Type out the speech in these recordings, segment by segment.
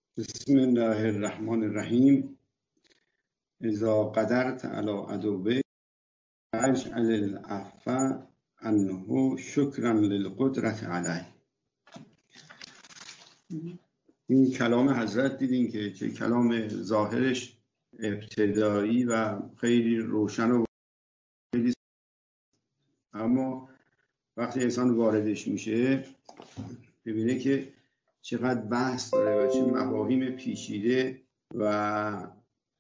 بسم الله الرحمن الرحیم. اذا قدرت علی عدوک اجعل العفو عنه شکرا للقدرة علیه. این کلام حضرت دیدین که چه کلام ظاهرش ابتدایی و خیلی روشن و خیلی، اما وقتی انسان واردش میشه ببینه که چقدر بحث داره و چه مفاهیم پیچیده و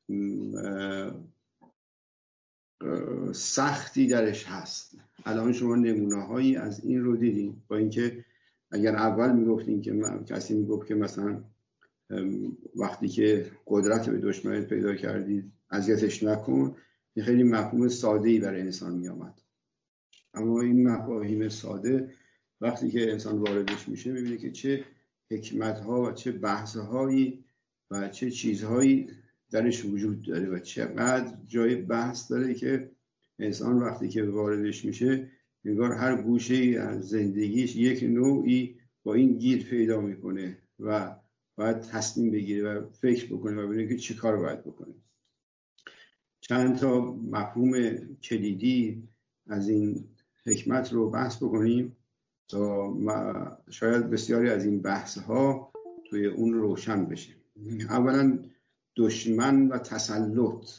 سختی درش هست. الان شما نمونه هایی از این رو دیدین، با اینکه اگر اول میگفتین که کسی میگفت که مثلا وقتی که قدرت به دشمنت پیدا کردید اذیتش نکن، این خیلی مفهوم ساده‌ای برای انسان میامد. اما این مفاهیم ساده وقتی که انسان واردش میشه میبینه که چه حکمت ها و چه بحث هایی و چه چیزهایی درش وجود داره و چقدر جای بحث داره که انسان وقتی که واردش میشه انگار هر گوشه از زندگیش یک نوعی با این گیر پیدا میکنه و باید تصمیم بگیره و فکر بکنه و ببینه که چی کار باید بکنه. چند تا مفهوم کلیدی از این حکمت رو بحث بکنیم تا شاید بسیاری از این بحث ها توی اون روشن بشه. اولا دشمن و تسلط.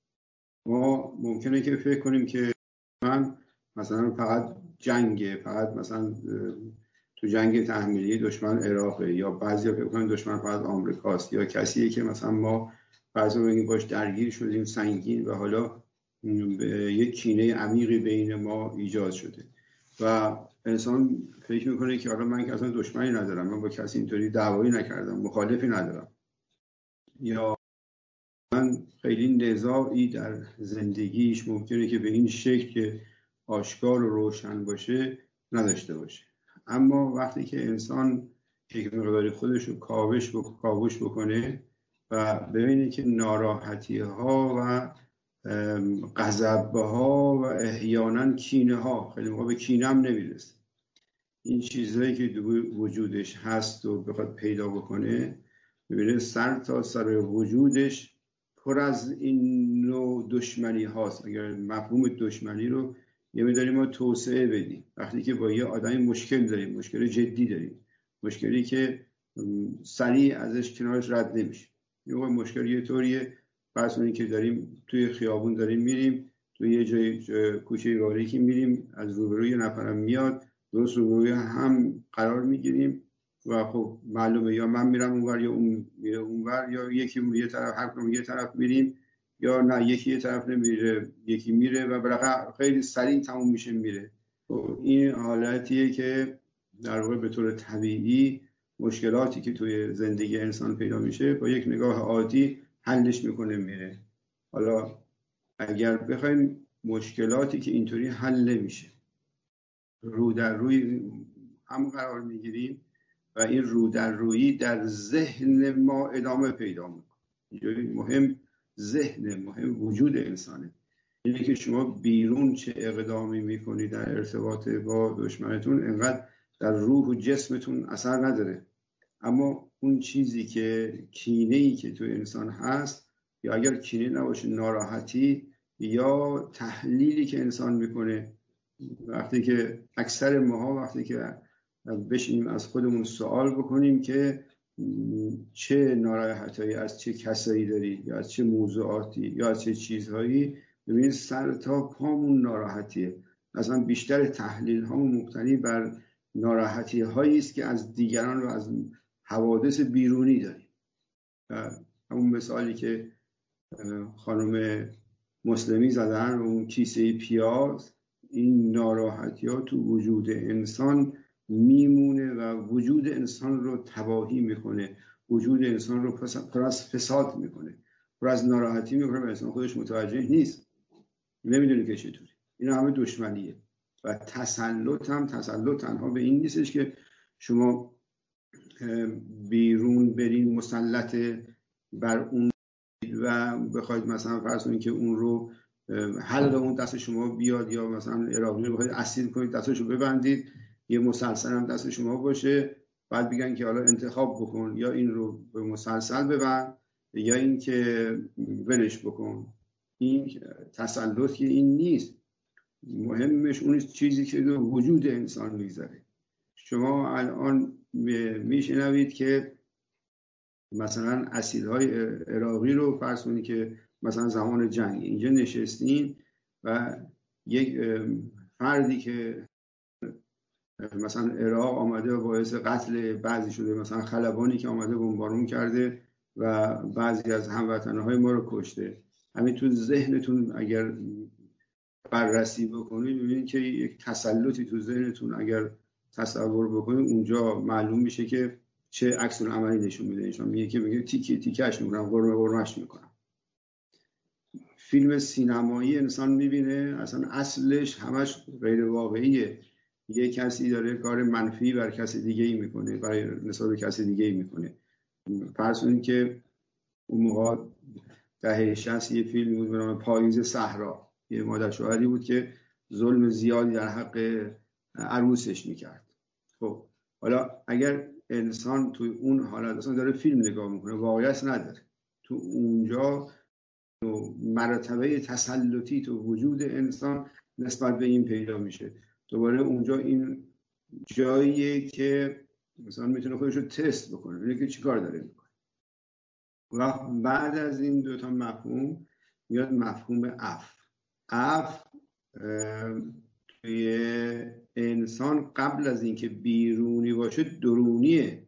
ما ممکنه که فکر کنیم که من مثلا فقط جنگه، فقط مثلا تو جنگ تحمیلی دشمن عراقه، یا بعضیا فکر کنن دشمن فقط آمریکاست، یا کسیه که مثلا ما بعضا بگیم باش درگیر شدیم سنگین و حالا یک کینه عمیقی بین ما ایجاد شده و انسان فکر میکنه که حالا من که اصلا دشمنی ندارم، من با کسی اینطوری دعوایی نکردم، مخالفی ندارم، یا من خیلی نزاعی در زندگیش ممکنه که به این شکل آشکار و روشن باشه نداشته باشه. اما وقتی که انسان یک مقداری خودش رو کاوش بکنه و ببینه که ناراحتی ها و غضب ها و احیانا کینه ها، خیلی موقع به کینه هم نمیرسه، این چیزهایی که وجودش هست و بخواد پیدا بکنه، ببینه سر تا سر وجودش پر از این نوع دشمنی هاست. اگر مفهوم دشمنی رو یه مقداری ما توسعه بدیم، وقتی که با یه آدمی مشکل داریم، مشکل جدی داریم، مشکلی که سریع ازش کنارش رد نمیشه، یه مشکل یه طوریه، فرض کنید که داریم توی خیابون داریم میریم، توی یه جای کوچه باریکی میریم، از روبروی نفرم میاد، درست روبروی هم قرار میگیریم و خب معلومه یا من میرم اونور یا اون میره اونور، یا یکی یه طرف، هر کدوم یه طرف میریم، یا نه یکی یه طرف نمیره یکی میره و بالاخره خیلی سریع تموم میشه میره. این حالتیه که در واقع به طور طبیعی مشکلاتی که توی زندگی انسان پیدا میشه با یک نگاه عادی حلش میکنه میره. حالا اگر بخوایم مشکلاتی که اینطوری حل نمیشه رو در روی هم قرار میگیریم و این رو در رویی در ذهن ما ادامه پیدا میکنه. مهم ذهن، مهم وجود انسانه. اینه که شما بیرون چه اقدامی میکنید در ارتباط با دشمنتون انقدر در روح و جسمتون اثر نداره، اما اون چیزی که کینه‌ای که تو انسان هست، یا اگر کینه نباشه ناراحتی یا تحلیلی که انسان میکنه، وقتی که اکثر ماها وقتی که بشینیم از خودمون سوال بکنیم که چه ناراحتایی از چه کسایی داری، یا از چه موضوعاتی، یا از چه چیزهایی، ببینید سر تا پامون ناراحتیه. اصلا بیشتر تحلیل هامون مبتنی بر ناراحتی هایی است که از دیگران و از حوادث بیرونی داریم. همون مثالی که خانم مسلمی زدن، اون کیسه پیاز، این ناراحتی ها تو وجود انسان میمونه و وجود انسان رو تباهی میکنه، وجود انسان رو پر از فساد میکنه، پر از ناراحتی میکنه و انسان خودش متوجه نیست، نمیدونه که چطوری. اینا همه دشمنیه. و تسلط تنها به این نیستش که شما بیرون برین مسلط بر اون و بخواید مثلا فرض کنید که اون رو حلق اون دست شما بیاد، یا مثلا عراقی رو بخواید اسیر کنید دستشو ببندید، یه مسلسل هم دست شما باشه بعد بگن که حالا انتخاب بکن، یا این رو به مسلسل ببند یا این که ولش بکن. این تسلط که این نیست، مهمش اون چیزی که در وجود انسان میگذره. شما الان میشنوید که مثلا اسیدهای عراقی رو فرض کنید که مثلا زمان جنگ اینجا نشستین و یک فردی که مثلا عراق آمده و باعث قتل بعضی شده، مثلا خلبانی که آمده بمبارون کرده و بعضی از هموطنهای ما رو کشته، همین تو ذهنتون اگر بررسی بکنید ببینید که یک تسلطی تو ذهنتون اگر تصور بکنید اونجا معلوم میشه که چه عکس العملی نشون میده. نشون میگه که میگه تیکه تیکش میکنم، قرمش میکنم. فیلم سینمایی انسان میبینه اصلا اصلش همش غیر واقعیه. یه کسی داره کار منفی بر کسی دیگه ای میکنه، برای نسبت به کسی دیگه ای میکنه. فرض کنید که اون موقع دهه 60 یه فیلم بود به نام پاییز صحرا، یه مادر شوهری بود که ظلم زیادی در حق عروسش میکرد. خب حالا اگر انسان توی اون حالت اصلا داره فیلم نگاه میکنه، واقعیت نداره، تو اونجا مرتبه تسلطی تو وجود انسان نسبت به این پیدا میشه. دوباره اونجا این جاییه که مثلا میتونه خودش رو تست بکنه، ببینه که چی کار داره میکنه. و بعد از این دوتا مفهوم میاد مفهوم عفو. توی انسان قبل از اینکه بیرونی باشه درونیه.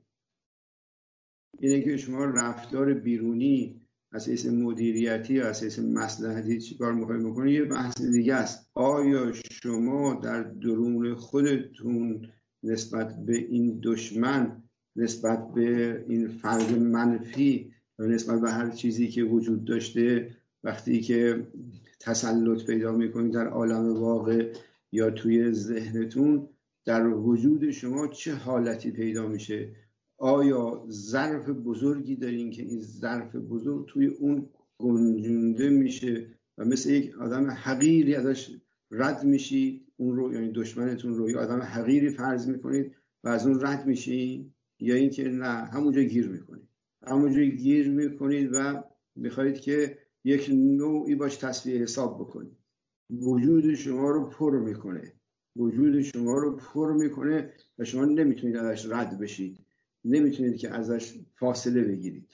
اینه که شما رفتار بیرونی اساس مدیریتی و اساس مصلحتی چی کار میخواید بکنید یه بحث دیگه است. آیا شما در درون خودتون نسبت به این دشمن، نسبت به این فرد منفی و نسبت به هر چیزی که وجود داشته وقتی که تسلط پیدا میکنید در عالم واقع یا توی ذهنتون، در وجود شما چه حالتی پیدا میشه؟ آیا ظرف بزرگی دارین که این ظرف بزرگ توی اون گنجونده میشه و مثل یک آدم حقیری ازش رد میشی، اون رو یعنی دشمنتون رو یا آدم حقیری فرض میکنید و از اون رد میشی، یا اینکه نه همونجا گیر میکنید، همونجا گیر میکنید و میخواید که یک نوعی باش تصفیه حساب بکنید. وجود شما رو پر میکنه، وجود شما رو پر میکنه و شما نمیتونید ازش رد بشید، نمیتونید که ازش فاصله بگیرید.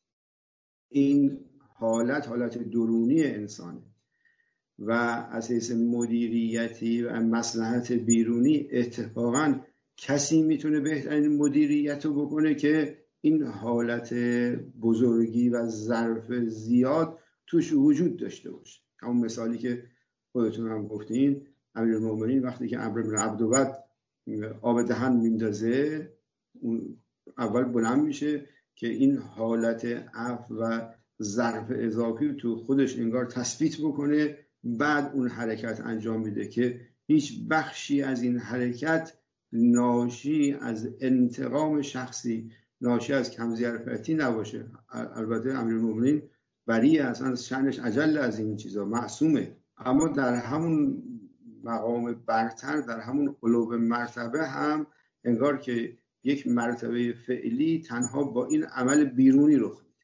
این حالت درونی انسانه و اساس مدیریتی و مصلحت بیرونی اتفاقا کسی میتونه بهترین مدیریت رو بکنه که این حالت بزرگی و ظرف زیاد توش وجود داشته باشه. همون مثالی که خودتون هم گفتین، امیرالمومنین وقتی که عمرو بن عبدود آب دهن میندازه اون اول بلند میشه که این حالت عفو و ظرف اضافی تو خودش انگار تثبیت بکنه، بعد اون حرکت انجام میده که هیچ بخشی از این حرکت ناشی از انتقام شخصی، ناشی از کمظرفیتی نباشه. البته امیرالمومنین بری اصلا شأنش اجل از این چیزا، معصومه، اما در همون مقام برتر، در همون قلوب مرتبه هم انگار که یک مرتبه فعلی تنها با این عمل بیرونی رخ میده.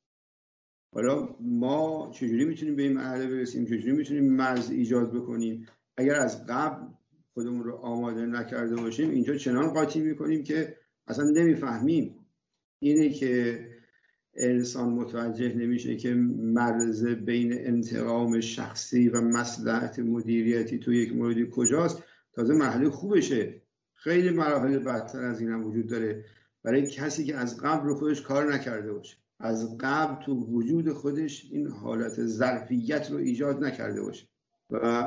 حالا ما چجوری میتونیم به این مرحله برسیم؟ چجوری میتونیم مرز ایجاد بکنیم؟ اگر از قبل خودمون رو آماده نکرده باشیم اینجا چنان قاطی میکنیم که اصلا نمیفهمیم. اینه که انسان متوجه نمیشه که مرز بین انتقام شخصی و مصلحت مدیریتی تو یک موردی کجاست. تازه مرحله خوبشه، خیلی مراحل بدتر از این هم وجود داره برای کسی که از قبل رو خودش کار نکرده باشه، از قبل تو وجود خودش این حالت ظرفیت رو ایجاد نکرده باشه. و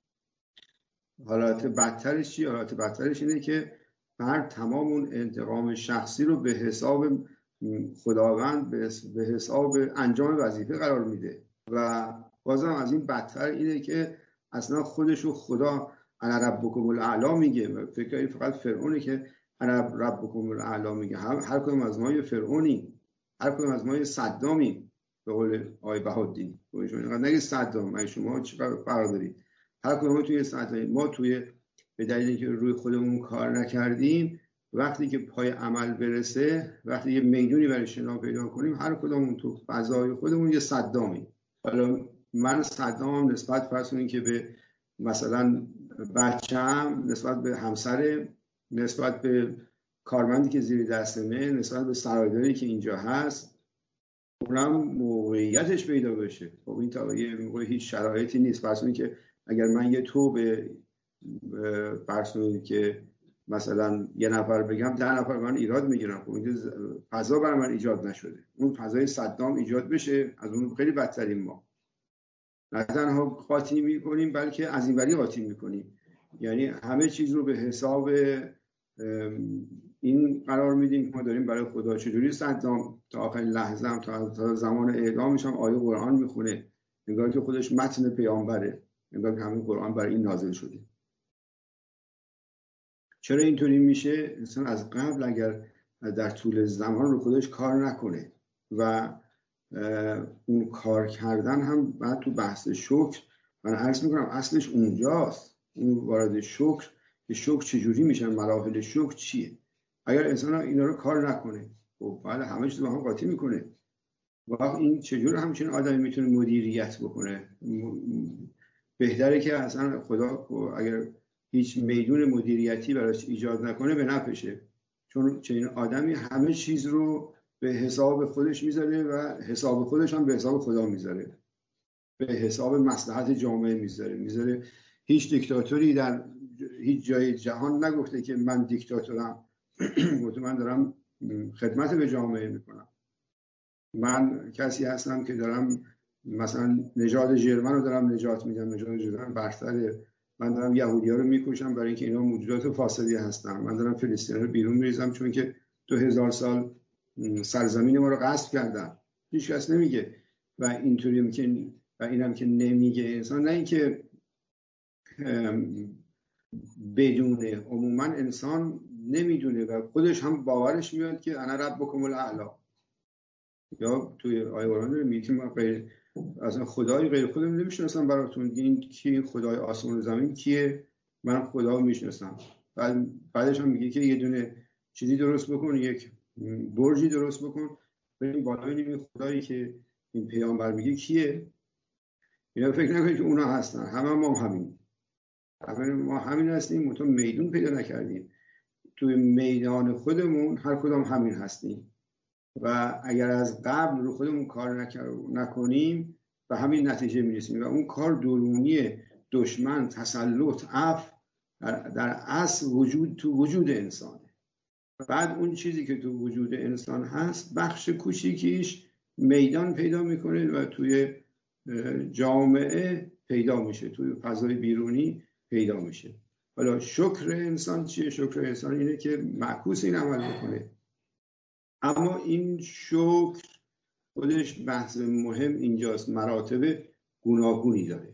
حالت بدترش چی؟ حالت بدترش اینه که فرد تمام اون انتقام شخصی رو به حساب خداوند، به حساب انجام وظیفه قرار میده. و بازم از این بدتر اینه که اصلا خودش رو خدا انا ربکم الاعلی میگه. فکر کنید فقط فرعونه که انا ربکم الاعلی میگه. هر کدوم از ما یه فرعونی، هر کدوم از ما یه صدامی، به قول آقای بهاءالدین. نگه صدام، من شما چه فرق دارید؟ هر کدوم توی صدام. ما توی به دلیل اینکه روی خودمون کار نکردیم وقتی که پای عمل برسه، وقتی یه میدونی برای شنا پیدا کنیم، هر کدومون تو فضای خودمون یه صدامی. حالا من صدامم نسبت فرض کنیم که به مثلا بچه‌م، نسبت به همسر، نسبت به کارمندی که زیر دستمه، نسبت به سرایداری که اینجا هست، اونم موقعیتش پیدا بشه. خب این تا یه موقع هیچ شرایطی نیست. فرض کنید که اگر من یه تو به فرض کنید که مثلا یه نفر بگم 10 نفر من ایراد میگیرم، خب اینجا فضا برای من ایجاد نشده. اون فضای صدام ایجاد بشه، از اون خیلی بدتریم ما. نه تنها قاطی میکنیم بلکه از این وری قاطی میکنیم، یعنی همه چیز رو به حساب این قرار میدیم که ما داریم برای خدا. چجوری صدام تا آخرین لحظه هم تا زمان اعدامش هم آیه قرآن میخونه، انگار که خودش متن پیامبره، انگار که همین قرآن برای این نازل شده. چرا اینطوری میشه؟ انسان از قبل اگر در طول زمان رو خودش کار نکنه و اون کار کردن هم بعد تو بحث شکر من عرض میکنم اصلش اونجاست. اون وارد شکر، که شکر چجوری میشه، مراحل شکر چیه. اگر انسان اینا رو کار نکنه، خب بله همه چیز با هم قاطی میکنه. واقعا این چجور همچین آدمی میتونه مدیریت بکنه؟ بهتره که اصلا خدا اگر هیچ میدون مدیریتی براش ایجاد نکنه به نفعشه، چون چنین آدمی همه چیز رو به حساب خودش میذاره و حساب خودش هم به حساب خدا میذاره، به حساب مصلحت جامعه میذاره. هیچ دیکتاتوری در هیچ جای جهان نگفته که من دیکتاتورم، گفته من دارم خدمت به جامعه میکنم. من کسی هستم که دارم مثلا نژاد ژرمن رو دارم نجات میدم، نژاد ژرمن برتره. من دارم یهودی‌ها رو میکشم برای اینکه اینا موجودات فاسدی هستن. من دارم فلسطینی‌ها رو بیرون میریزم چون که 2000 سال سرزمین ما رو غصب کردن. هیچ کس نمیگه و اینطوری میگه و اینم که نمیگه انسان، نه اینکه بدونه، عموما انسان نمیدونه و خودش هم باورش میاد که انا ربکم الاعلی. یا توی آیه قرآن میگه که ما اصلا خدای غیر خودم نمیشناسم براتون، این کی خدای آسمان و زمین کیه؟ من خدا رو میشناسم. بعدش هم میگه که یه دونه چیزی درست بکن، یک برجی درست بکن، بریم بالا ببینیم خدایی که این پیامبر میگه کیه. اینا فکر نکنید که اونا هستن، همه ما همین هستیم، منتها میدون پیدا نکردیم. توی میدان خودمون هر کدام همین هستیم و اگر از قبل رو خودمون کار نکنیم به همین نتیجه میرسیم و اون کار درونی دشمن، تسلط، عفو در اصل تو وجود انسانه. بعد اون چیزی که تو وجود انسان هست بخش کوچیکیش میدان پیدا میکنه و توی جامعه پیدا میشه، توی فضای بیرونی پیدا میشه. حالا شکر انسان چیه؟ شکر انسان اینه که معکوس این عمل بکنه. اما این شکر خودش بحث مهم اینجاست، مراتب گوناگونی داره.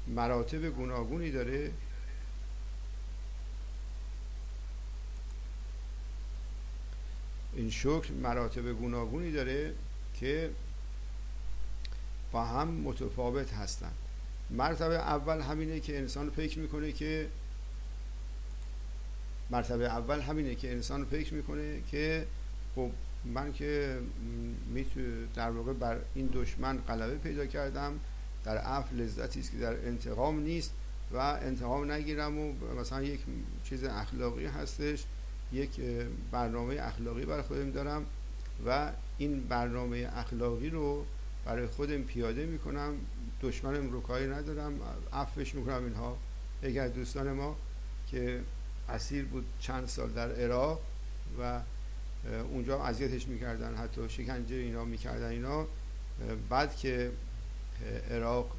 مراتب گوناگونی داره. این شکر مراتب گوناگونی داره که با هم متفاوت هستن. مرتبه اول همینه که انسان فکر میکنه که خب من که در واقع بر این دشمن غلبه پیدا کردم، در عفو لذتی است که در انتقام نیست و انتقام نگیرم و مثلا یک چیز اخلاقی هستش، یک برنامه اخلاقی برای خودم دارم و این برنامه اخلاقی رو برای خودم پیاده میکنم، دشمنم رو کاری ندارم، عفوش میکنم. اینها یکی از دوستان ما که اسیر بود چند سال در عراق و اونجا اذیتش میکردن، حتی شکنجه اینا میکردن اینا. بعد که عراق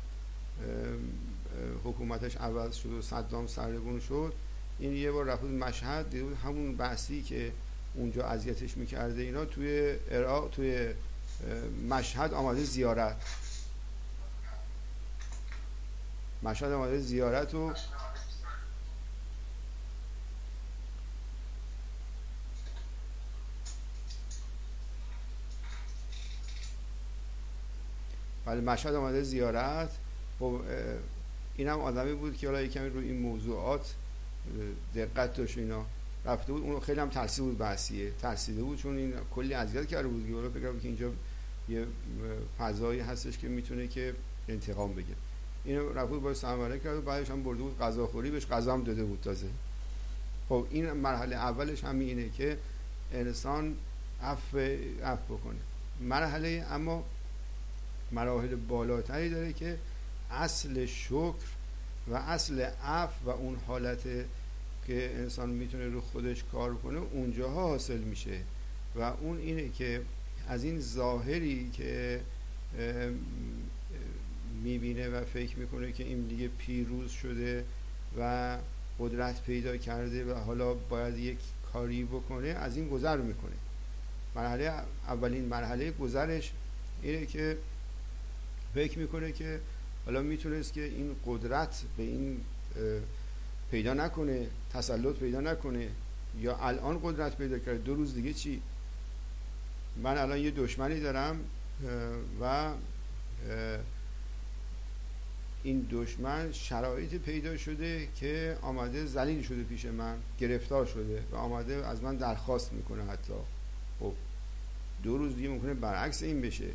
حکومتش عوض شد و صدام سرنگون شد، این یه بار رفت مشهد، دید همون بحثی که اونجا اذیتش میکرده اینا توی عراق، توی مشهد آمده زیارت و ولی مشهد آمده زیارت. خب این هم آدمی بود که حالا یکمی روی این موضوعات دقت داشت اینا، رفته بود. اون خیلی هم ترسیده بود چون این کلی اذیت کرده بود. حالا فکر کنم که اینجا یه فضایی هستش که میتونه که انتقام بگیره. اینو رفت بود باید سمره کرد و بعدش هم برده بود غذاخوری، بهش غذا هم داده بود تازه. خب این مرحله اولش هم اینه که انسان عفو بکنه. اما مراحل بالاتری داره که اصل شکر و اصل عفو و اون حالت که انسان میتونه رو خودش کار کنه اونجاها حاصل میشه و اون اینه که از این ظاهری که میبینه و فکر میکنه که این دیگه پیروز شده و قدرت پیدا کرده و حالا باید یک کاری بکنه، از این گذر میکنه. اولین مرحله گذرش اینه که فکر میکنه که حالا میتونست که این قدرت به این پیدا نکنه، تسلط پیدا نکنه، یا الان قدرت پیدا کرده 2 روز دیگه چی؟ من الان یه دشمنی دارم و این دشمن شرایط پیدا شده که آمده ذلیل شده پیش من، گرفتار شده و آمده از من درخواست میکنه حتی. خب 2 روز دیگه ممکنه برعکس این بشه.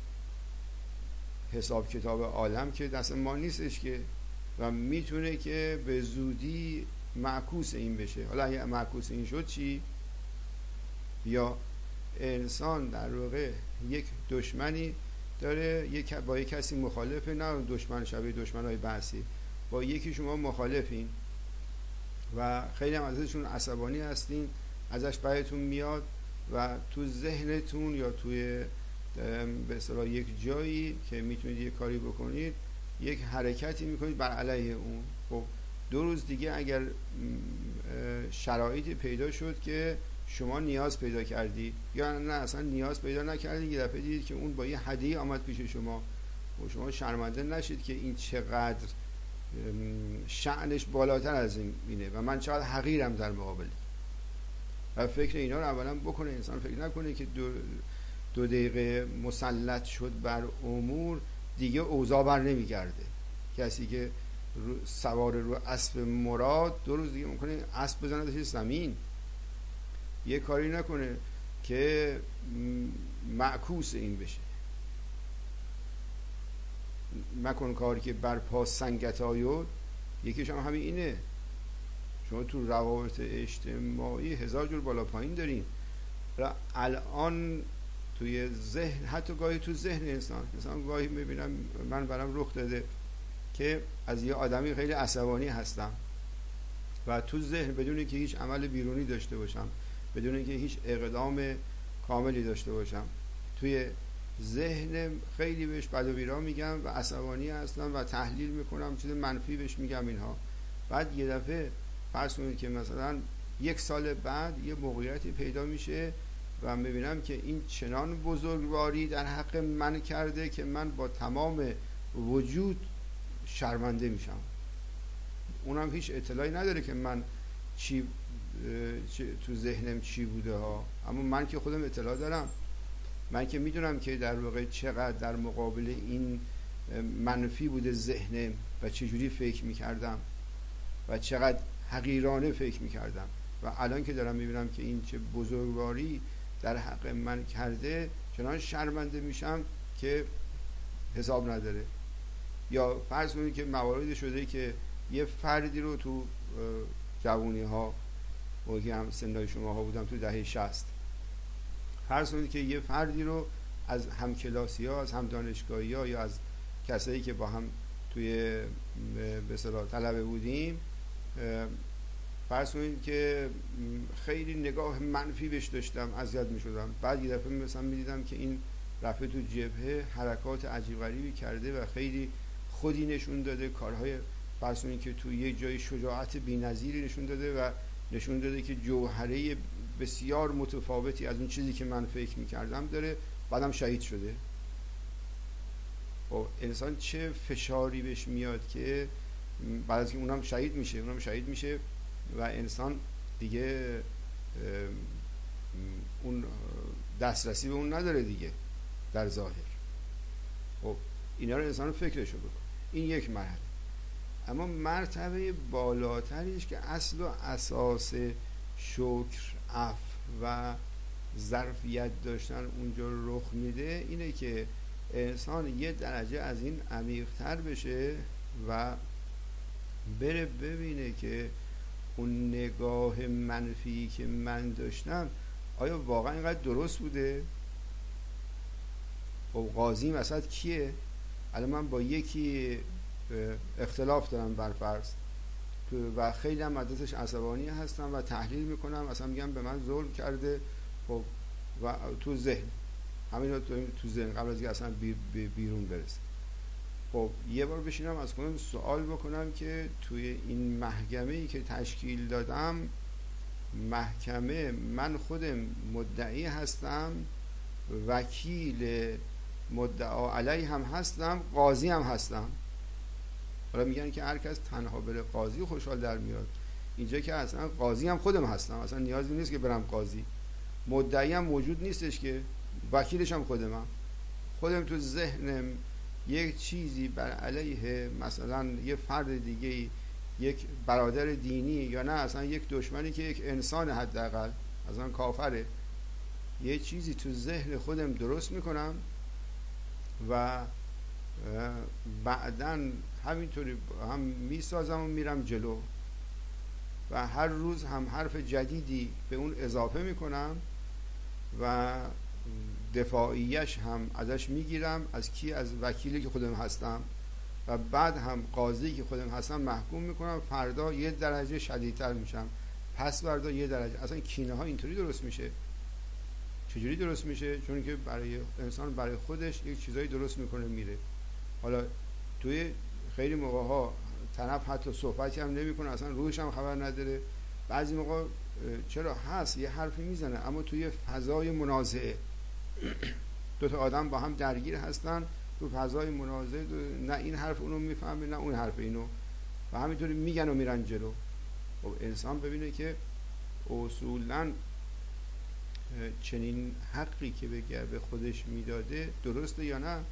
حساب کتاب عالم که دست ما نیستش که و میتونه که به زودی معکوس این بشه. حالا اگه معکوس این شد چی؟ یا انسان در واقع یک دشمنی داره، با یک کسی مخالفه، نه دشمن شبیه دشمنای بحثی، با یکی شما مخالفین و خیلی هم ازشون عصبانی هستین، ازش بدتون میاد و تو ذهنتون یا توی به اصطلاح یک جایی که میتونید یک کاری بکنید، یک حرکتی میکنید بر علیه اون. خب 2 روز دیگه اگر شرایطی پیدا شد که شما نیاز پیدا کردید یا نه اصلا نیاز پیدا نکردید، یه دفعه دیدید که اون با یه هدیه آمد پیش شما و شما شرمنده نشید که این چقدر شأنش بالاتر از اینه و من چقدر حقیرم در مقابل. و فکر اینا رو اولا بکنه. انسان فکر نکنه که 2 دقیقه مسلط شد بر امور دیگه اوضاع بر نمیگرده. کسی که سوار رو اسب مراد 2 روز دیگه ممکنه اسب بزنه توی زمین. یه کاری نکنه که معکوس این بشه. مکن کاری که بر پا سنگت آید. یکیش هم همین اینه. شما تو روابط اجتماعی 1000 جور بالا پایین دارین و الان توی ذهن، حتی گاهی تو ذهن انسان گاهی میبینم من برام رخ داده که از یه آدمی خیلی عصبانی هستم و تو ذهن بدون که هیچ عمل بیرونی داشته باشم، بدون که هیچ اقدام کاملی داشته باشم، توی ذهن خیلی بهش بد و بیرا میگم و عصبانی هستم و تحلیل میکنم، چیز منفی بهش میگم اینها. بعد یه دفعه فرض کنید که مثلا 1 سال بعد یه موقعیتی پیدا میشه و میبینم که این چنان بزرگواری در حق من کرده که من با تمام وجود شرمنده میشم. اونم هیچ اطلاعی نداره که من چی تو ذهنم چی بوده ها، اما من که خودم اطلاع دارم، من که میدونم که در واقع چقدر در مقابل این منفی بوده ذهنم و چجوری فکر میکردم و چقدر حقیرانه فکر میکردم و الان که دارم میبینم که این چه بزرگواری در حق من کرده، چنان شرمنده میشم که حساب نداره. یا فرض کنید که مواردی شده که یه فردی رو تو جوانی ها موقعی هم سنای شما ها بودم تو دهه 60، فرض کنید که یه فردی رو از همکلاسی ها، از هم دانشگاهی ها یا از کسایی که با هم توی به اصطلاح طلبه بودیم، فرض کنید که خیلی نگاه منفی بهش داشتم، اذیت می‌شدم. بعد یه دفعه مثلا می‌دیدم که این رفته تو جبهه حرکات عجیب غریبی کرده و خیلی خودی نشون داده، کارهای فرض کنید که تو یک جای شجاعت بی‌نظیری نشون داده و نشون داده که جوهره بسیار متفاوتی از اون چیزی که من فکر می‌کردم داره. بعدم شهید شده. و انسان چه فشاری بهش میاد که بعد از که اونم شهید میشه و انسان دیگه اون دسترسی به اون نداره دیگه در ظاهر. خب اینا رو انسان فکرشو بکن. این یک مرحله. اما مرتبه بالاتریش که اصل و اساس شکر، عفو و ظرفیت داشتن اونجا رخ میده، اینه که انسان یه درجه از این عمیق‌تر بشه و بره ببینه که اون نگاه منفی که من داشتم آیا واقعا اینقدر درست بوده؟ خب قاضی مثلا کیه؟ الان من با یکی اختلاف دارم برفرض و خیلی هم ازش عصبانی هستم و تحلیل میکنم، اصلا میگم به من ظلم کرده. خب و تو ذهن همین رو تو ذهن قبل از اینکه اصلا بیرون برسه، خب یه بار بشینم از خودم سوال بکنم که توی این محکمه‌ای که تشکیل دادم، محکمه من خودم مدعی هستم، وکیل مدعا علیه هم هستم، قاضی هم هستم. حالا میگن که هر کس تنها بره قاضی خوشحال در میاد. اینجا که اصلا قاضی هم خودم هستم، اصلا نیازی نیست که برم قاضی. مدعی هم موجود نیستش که، وکیلش هم خودم تو ذهنم یک چیزی بر علیه مثلا یه فرد دیگه، یک برادر دینی یا نه اصلا یک دشمنی که یک انسان حداقل اصلا کافره، یه چیزی تو ذهن خودم درست میکنم و بعداً همینطوری هم میسازم و میرم جلو و هر روز هم حرف جدیدی به اون اضافه میکنم و دفاعیش هم ازش میگیرم. از کی؟ از وکیلی که خودم هستم. و بعد هم قاضی که خودم هستم محکوم میکنم. فردا یه درجه شدیدتر میشم، پس فردا یه درجه. اصلا کینه ها اینطوری درست میشه. چجوری درست میشه؟ چون که برای انسان برای خودش یک چیزایی درست میکنه میره. حالا توی خیلی موقع ها طرف حتی صحبتی هم نمیکنه، اصلا روحش هم خبر نداره. بعضی موقع چرا هست یه حرفی میزنه اما توی فضای منازعه دو تا آدم با هم درگیر هستن، تو فضای منازعه نه این حرف اونو میفهمه نه اون حرف اینو و همینطوری میگن و میرن جلو. خب انسان ببینه که اصولاً چنین حقی که به خودش میداده درسته یا نه.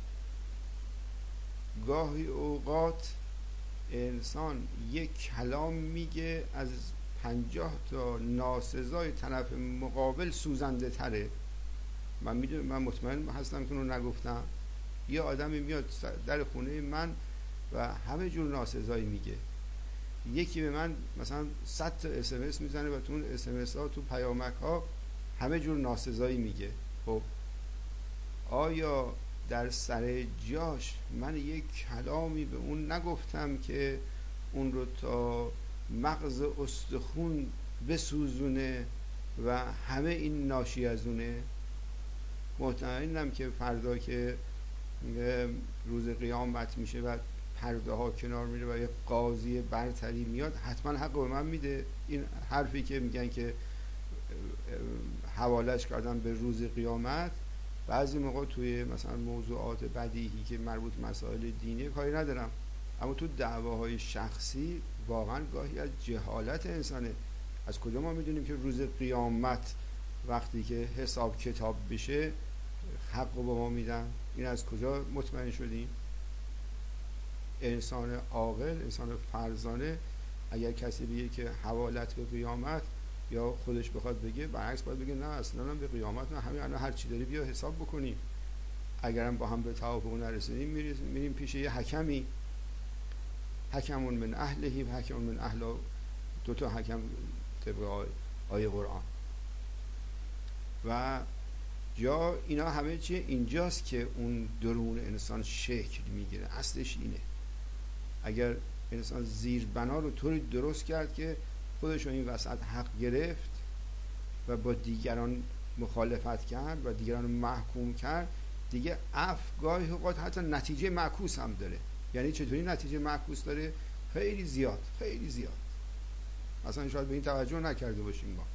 گاهی اوقات انسان یک کلام میگه از 50 تا ناسزای طرف مقابل سوزنده تره. من میدونم، من مطمئن هستم که اونو نگفتم. یه آدمی میاد در خونه من و همه جور ناسزایی میگه. یکی به من مثلا 100 تا SMS میزنه و تو اون SMS ها، تو پیامک ها همه جور ناسزایی میگه. خب آیا در سر جاش من یک کلامی به اون نگفتم که اون رو تا مغز استخون بسوزونه و همه این ناشی از اونه؟ مطمئنم که فردا که روز قیامت میشه و پرده ها کنار میره و یک قاضی برتری میاد، حتما حق به من میده. این حرفی که میگن که حوالش کردن به روز قیامت، بعضی موقع توی مثلا موضوعات بدیهی که مربوط مسائل دینی کاری ندارم، اما تو دعواهای شخصی واقعا گاهی از جهالت انسانه. از کجا ما میدونیم که روز قیامت وقتی که حساب کتاب بشه حق رو به ما میدن؟ این از کجا مطمئن شدیم؟ انسان عاقل، انسان فرزانه، اگر کسی بگه که حوالت به قیامت یا خودش بخواد بگه، برعکس باید بگه نه اصلا به قیامت نه، همین الان هر چی داری بیا حساب بکنیم. اگرم با هم به توافق نرسیدیم میریم پیش یه حکمی، حکمون من اهلهی و حکمون من اهل، دو تا حکم طبق آیه قرآن. و جا اینا همه چیه اینجاست که اون درون انسان شکل میگیره. اصلش اینه. اگر انسان زیر بنا رو طوری درست کرد که خودش رو این وسط حق گرفت و با دیگران مخالفت کرد و دیگران رو محکوم کرد، دیگه گاهی اوقات حتی نتیجه معکوس هم داره. یعنی چطوری نتیجه معکوس داره؟ خیلی زیاد، خیلی زیاد. اصلا شاید به این توجه نکرده باشیم ما.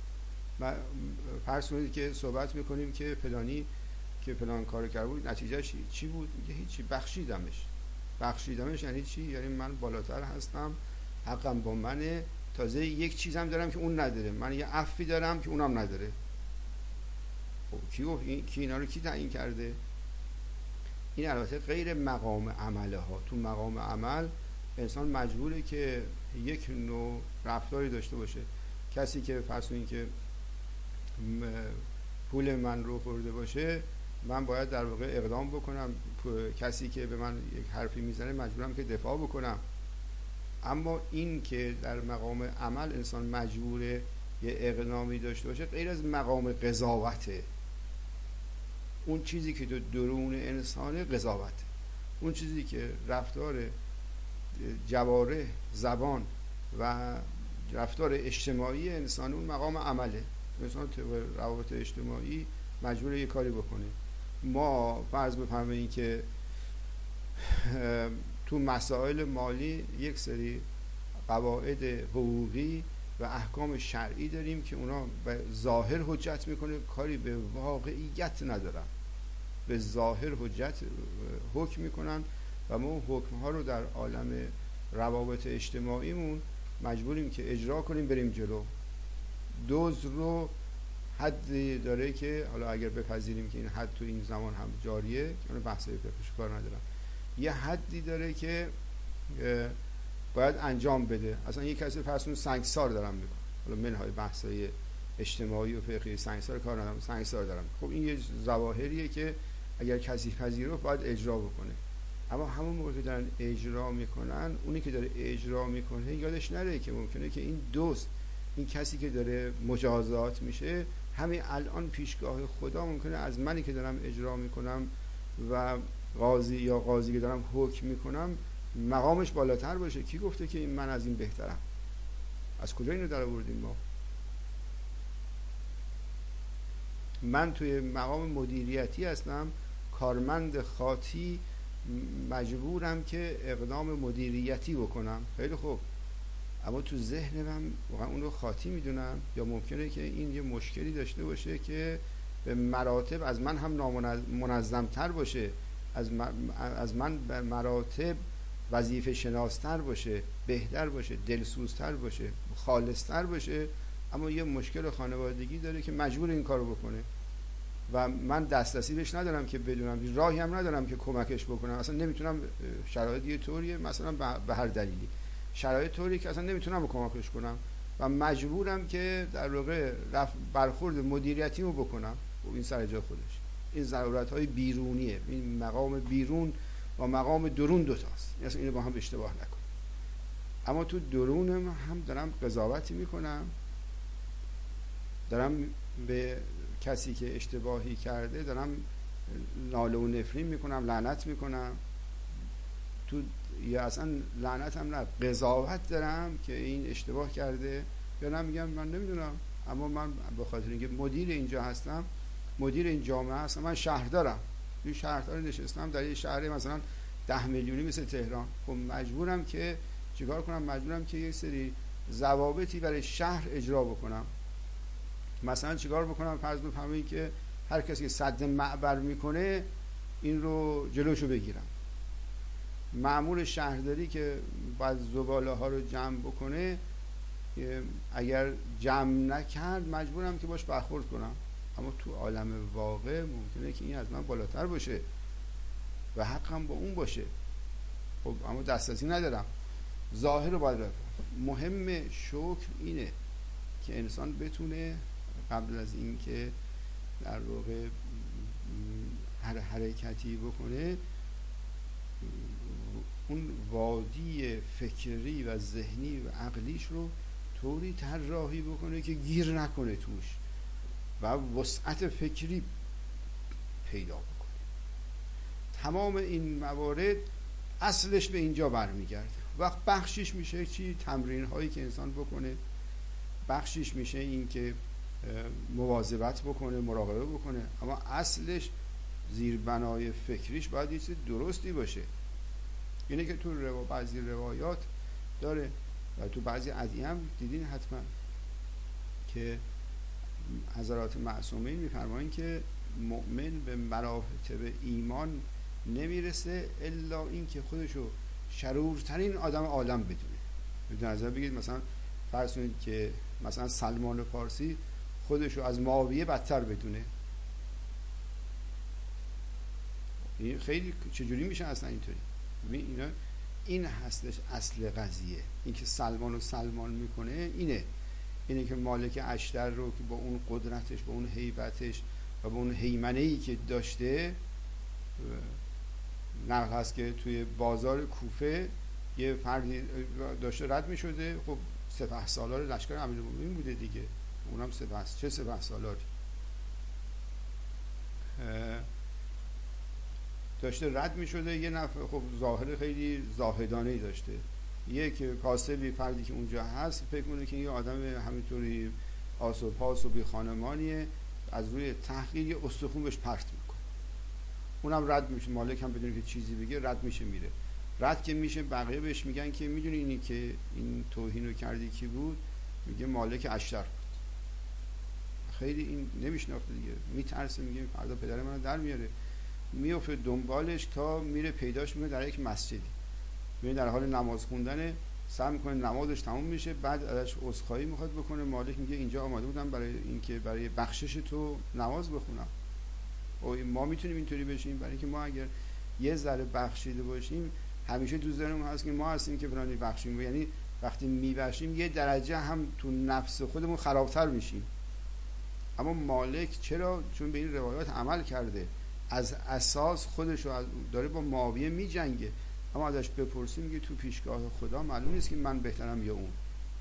فرض کنید که صحبت میکنیم که فلانی که فلان کارو کرده بود، نتیجهش چی بود؟ میگه هیچی، بخشیدمش. یعنی چی؟ یعنی من بالاتر هستم، حقم با منه، تازه یک چیزم دارم که اون نداره، من یه عفوی دارم که اونم نداره. خب کی اینا رو کی تعیین کرده؟ این البته غیر مقام عمله ها. تو مقام عمل انسان مجبوره که یک نوع رفتاری داشته باشه. کسی که فرض کنید که پول من رو خورده باشه، من باید در واقع اقدام بکنم. کسی که به من یک حرفی میزنه مجبورم که دفاع بکنم. اما این که در مقام عمل انسان مجبوره یه اقدامی داشته باشه، غیر از مقام قضاوته. اون چیزی که تو درون انسان قضاوته، اون چیزی که رفتار جوارح، زبان و رفتار اجتماعی انسان، اون مقام عمله. انسان طبق روابط اجتماعی مجبوره یه کاری بکنه. ما فرض بفرمایید که تو مسائل مالی یک سری قواعد حقوقی و احکام شرعی داریم که اونا به ظاهر حجت میکنه، کاری به واقعیت ندارن، به ظاهر حکم میکنن و ما حکم ها رو در عالم روابط اجتماعیمون مجبوریم که اجرا کنیم، بریم جلو. دزد رو حدی داره که حالا اگر بپذیریم که این حد تو این زمان هم جاریه، اون بحثای فقهش کار ندارم، یه حدی داره که باید انجام بده. اصلا یک کسی فرض سنگسار دارم میکنه، حالا منهای بحثای اجتماعی و فقهی، سنگسار کار ندارم، سنگسار دارم. خب این یه ظواهریه که اگر کسی پذیرفت باید اجرا بکنه. اما همون موقع که دارن اجرا میکنن، اونی که داره اجرا میکنه یادش نره که ممکنه که این دوست، این کسی که داره مجازات میشه، همین الان پیشگاه خدا ممکنه از منی که دارم اجرا میکنم و قاضی که دارم حکم میکنم مقامش بالاتر باشه. کی گفته که من از این بهترم؟ از کجا اینو در آوردیم ما؟ من توی مقام مدیریتی هستم، کارمند خاطی، مجبورم که اقدام مدیریتی بکنم. خیلی خوب، اما تو ذهن من واقعا اون رو خاطی میدونم، یا ممکنه که این یه مشکلی داشته باشه که به مراتب از من هم منظمتر باشه، از من به مراتب وظیفه شناستر باشه، بهتر باشه، دلسوزتر باشه، خالصتر باشه، اما یه مشکل خانوادگی داره که مجبور این کارو بکنه و من دسترسی بهش ندارم که بدونم، راهی هم ندارم که کمکش بکنم. اصلا نمیتونم، شرایط یه طوریه، مثلا به هر دلیلی شرایط طوری که اصلا نمیتونم کمکش کنم و مجبورم که در واقع برخورد مدیریتیمو بکنم. و این سر جای خودش، این ضرورت‌های بیرونیه. این مقام بیرون و مقام درون دوتاست، اصلا اینو با هم اشتباه نکن. اما تو درونم هم دارم قضاوتی میکنم، دارم به کسی که اشتباهی کرده دارم ناله و نفرین میکنم، لعنت میکنم. تو یا اصلا لعنت هم نه، قضاوت دارم که این اشتباه کرده، یا نه میگم من نمیدونم، اما من به خاطر اینکه مدیر اینجا هستم، مدیر این جامعه هستم، من شهردارم، این شهردار نشستم در یه شهر مثلا 10 میلیونی مثل تهران. خب مجبورم که چیکار کنم؟ مجبورم که یک سری ضوابطی برای شهر اجرا بکنم. مثلا چیکار بکنم؟ فرض بفرمایید که هر کسی که سد معبر میکنه این رو جلوشو بگیرم. مأمور شهرداری که باید زباله ها رو جمع بکنه، اگر جمع نکرد مجبورم که باش برخورد کنم. اما تو عالم واقع ممکنه که این از من بالاتر باشه و حقم با اون باشه. خب اما دسترسی ندارم، ظاهر رو باید رفت. مهم شکر اینه که انسان بتونه قبل از این که در واقع هر حرکتی بکنه اون وادی فکری و ذهنی و عقلیش رو طوری طراحی بکنه که گیر نکنه توش و وسعت فکری پیدا بکنه. تمام این موارد اصلش به اینجا برمیگرده. وقت بخشش میشه چی؟ تمرین هایی که انسان بکنه، بخشش میشه این که مواظبت بکنه، مراقبه بکنه، اما اصلش زیربنای فکریش باید یه چیز درستی باشه. اینه که تو بعضی روایات داره و تو بعضی ادعیه هم دیدین حتما که حضرات معصومین میفرمایند که مؤمن به مراتب ایمان نمیرسه الا این که خودشو شرورترین آدم عالم بدونه. به نظر بگید مثلا فرض کنید که مثلا سلمان فارسی خودشو از معاویه بدتر بدونه، این خیلی چجوری میشه اصلا اینطوری؟ ببین این هستش اصل قضیه. این که سلمان میکنه اینه که مالک اشتر رو که با اون قدرتش، با اون هیبتش و با اون هیمنه‌ای که داشته، نقل هست که توی بازار کوفه یه فردی داشته رد میشده، خب سپهسالار لشکر امیرالمومنین بوده دیگه، اونم چه سپهسالاری داشته رد میشده، یه نفر خب ظاهر خیلی زاهدانه‌ای داشته، یک کاسبی فردی که اونجا هست فکر کنه که یه آدم همینطوری آس و پاس و بی خانمانیه، از روی تحقیر یه استخون بهش پرت میکنه، اونم رد میشه، مالک هم بدون که چیزی بگه رد میشه میره. رد که میشه بقیه بهش میگن که میدونی اینی که این توهین رو کردی کی بود؟ میگه مالک اشتر بود. خیلی این نمیشناخته دیگه، میترسه، میگه فردا پدر منو در میاره، میفته دنبالش تا میره پیداش میکنه در یک مسجدی، میره در حال نماز خوندن، سعی میکنه نمازش تموم میشه، بعد ازش عذرخواهی میخواد بکنه، مالک میگه اینجا آماده بودم برای اینکه برای بخشش تو نماز بخونم. او ما میتونیم اینطوری بشیم؟ برای اینکه ما اگر یه ذره بخشیده باشیم همیشه تو ذهنمون هست که ما هستیم که فلانی بخشیم، یعنی وقتی میبخشیم یه درجه هم تو نفس خودمون خرابتر میشیم. اما مالک چرا؟ چون به این روایات عمل کرده، از اساس خودشو داره با معاویه میجنگه، اما ازش بپرسیم میگه تو پیشگاه خدا معلوم نیست که من بهترم یا اون.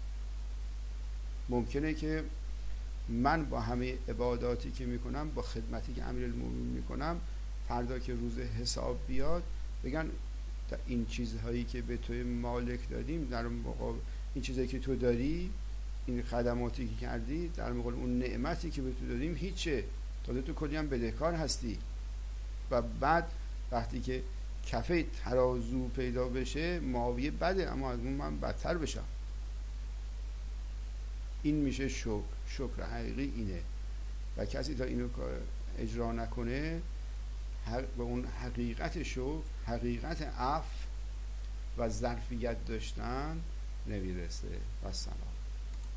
ممکنه که من با همه عباداتی که میکنم، با خدمتی که امیرالمومنین میکنم، فردا که روز حساب بیاد بگن این چیزهایی که به توی مالک دادیم در مقابل این چیزهایی که تو داری، این خدماتی که کردی در مقابل اون نعمتی که به تو دادیم هیچه، تازه تو کلی هم بدهکار هستی. و بعد وقتی که کفه ترازو پیدا بشه معاویه بده، اما از اون من بدتر بشم. این میشه شکر حقیقی اینه. و کسی تا اینو اجرا نکنه به اون حقیقت شکر، حقیقت عفو و ظرفیت داشتن نمیرسه. و سلام.